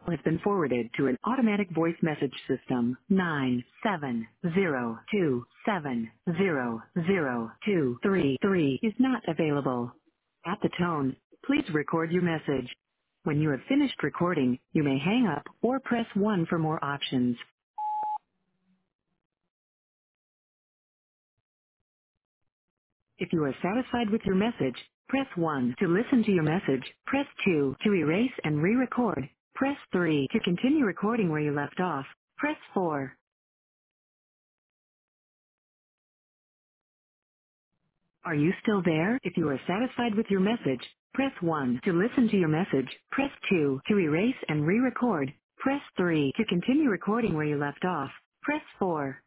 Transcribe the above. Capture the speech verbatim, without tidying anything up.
has been forwarded to an automatic voice message system. Nine seven zero two seven zero zero two three three is not available. At the tone, please record your message. When you have finished recording, you may hang up or press one for more options. If you are satisfied with your message, press one to listen to your message. Press two to erase and re-record. Press three to continue recording where you left off. Press four. Are you still there? If you are satisfied with your message, press one to listen to your message. Press two to erase and re-record. Press three to continue recording where you left off. Press four.